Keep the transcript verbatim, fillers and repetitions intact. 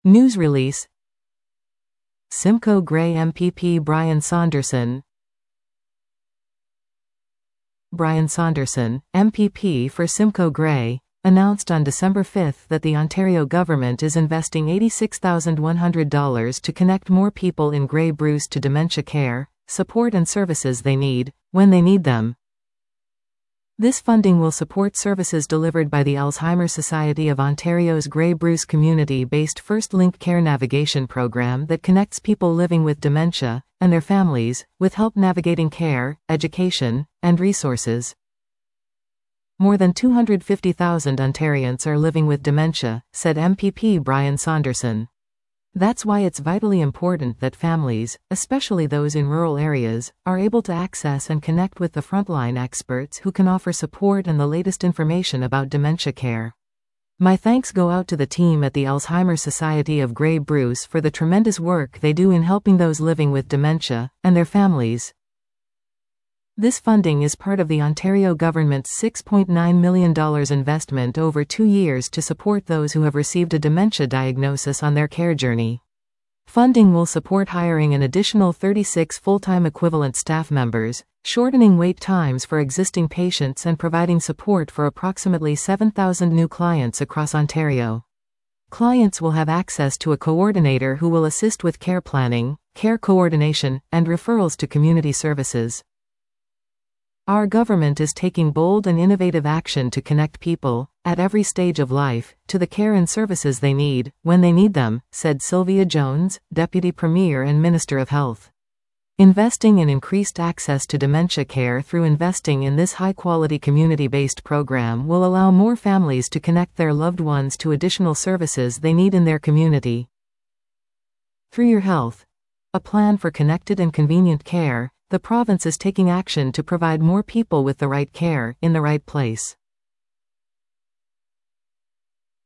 News release. Simcoe Grey M P P Brian Saunderson. Brian Saunderson, M P P for Simcoe Grey, announced on December fifth that the Ontario government is investing eighty-six thousand one hundred dollars to connect more people in Grey Bruce to dementia care, support and services they need, when they need them. This funding will support services delivered by the Alzheimer's Society of Ontario's Grey Bruce community-based First Link Care Navigation program that connects people living with dementia, and their families, with help navigating care, education, and resources. More than two hundred fifty thousand Ontarians are living with dementia, said M P P Brian Saunderson. That's why it's vitally important that families, especially those in rural areas, are able to access and connect with the frontline experts who can offer support and the latest information about dementia care. My thanks go out to the team at the Alzheimer's Society of Grey Bruce for the tremendous work they do in helping those living with dementia, and their families. This funding is part of the Ontario government's six point nine million dollars investment over two years to support those who have received a dementia diagnosis on their care journey. Funding will support hiring an additional thirty-six full-time equivalent staff members, shortening wait times for existing patients and providing support for approximately seven thousand new clients across Ontario. Clients will have access to a coordinator who will assist with care planning, care coordination, and referrals to community services. Our government is taking bold and innovative action to connect people, at every stage of life, to the care and services they need, when they need them, said Sylvia Jones, Deputy Premier and Minister of Health. Investing in increased access to dementia care through investing in this high-quality community-based program will allow more families to connect their loved ones to additional services they need in their community. Through Your Health, a plan for connected and convenient care, the province is taking action to provide more people with the right care, in the right place.